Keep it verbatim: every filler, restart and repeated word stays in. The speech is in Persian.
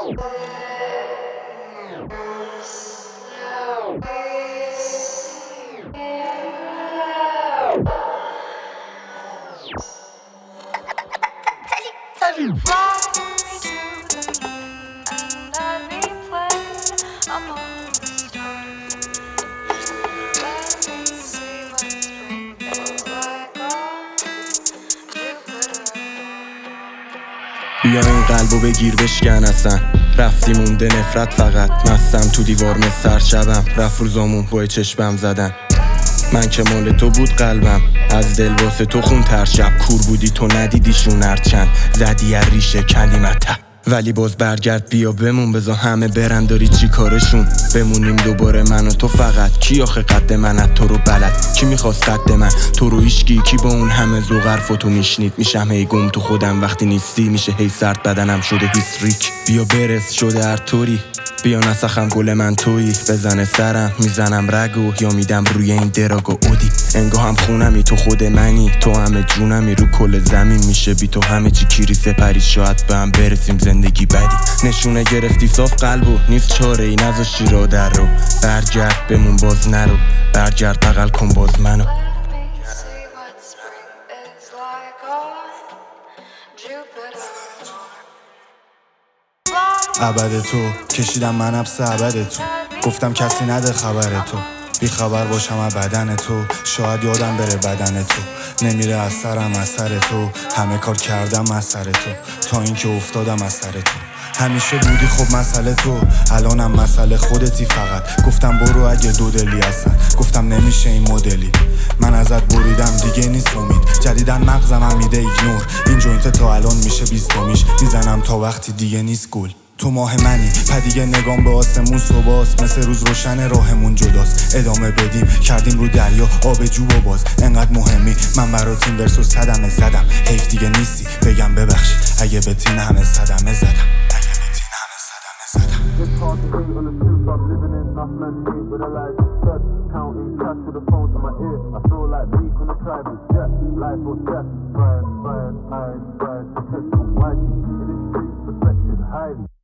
بیا این قلبو بگیر بشکن اصلا رفتی مونده نفرت فقط مستم تو دیوار مستر شبم رفت روزامون با چشمم زدن من که مال تو بود قلبم از دل واسه تو خون تر شب کور بودی تو ندیدیشون هرچند زدی از ریشه کندی مته ولی باز برگرد بیا بمون بذار همه برن داری چی کارشون بمونیم دوباره من و تو فقط کی آخه قد منت تو رو بلد کی میخواست قد من تو رو ایشگی کی با اون همه ذوق حرفاتو میشنید میشم هی گم تو خودم وقتی نیستی میشه هی سرد بدنم شده هیستریک بیا برس شده هر طوری بیا نسخم گل من تویی بزنه سرم میزنم رگو یا میدم روی این دراگ و اودی انگاه هم خونمی تو خود منی تو همه جونمی رو کل زمین میشه بی تو همه چی کیری سپری شاید به هم برسیم زندگی بدی نشونه گرفتی صاف قلبو نیست چاره ای نذاشتی را در رو برگرد بمون باز نرو برگرد بغل کن باز منو ابد تو کشیدم من حبس ابد تو گفتم کسی نده خبر تو بی خبر باشم از بدن تو شاید یادم بره بدن تو نمیره از سرم از سر تو همه کار کردم از سر تو تا اینکه افتادم از سر تو همیشه بودی خب مسئله تو الانم مسئله خودتی فقط گفتم برو اگه دو دلی هستن گفتم نمیشه این مدلی من ازت بریدم دیگه نیست امید جدیدن مغزم هم میده ایگنور این جوینت تا الان میشه بیستمیش میزنم تا وقتی دیگه نیست گل تو ماه منی پدیگه نگام به آسمون صبحاست مثل روز روشن راهمون جداست ادامه بدیم کردیم رو دریا آب جو و باز انقدر مهمی من برات این ورسو صدمه زدم حیف دیگه نیستی بگم ببخشید اگه به تین همه صدمه زدم اگه به تین همه صدمه زدم Life or death, fire, fire, ice, fire, to catch the whitey. In the streets, protected, hiding.